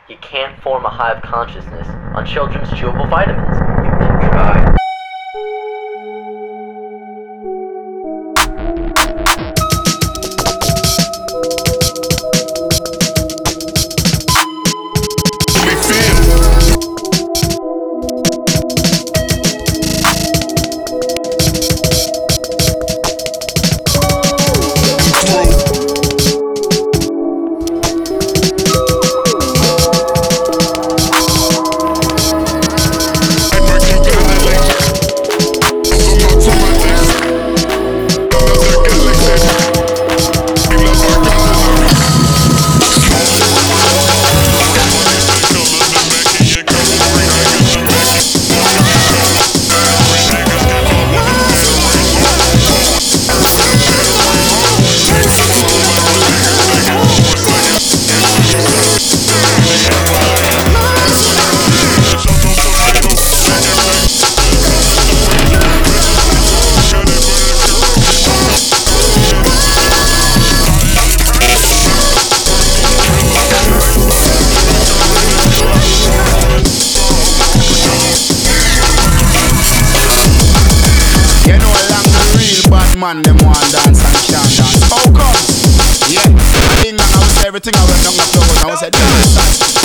He can't form a hive consciousness on children's chewable vitamins. You can try. Man, them want dance and can't dance. How come? Yeah, I think I was everything I went down the floor and I was a dance.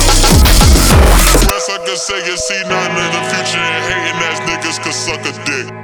Say you see none in the future and hating ass niggas could suck a dick.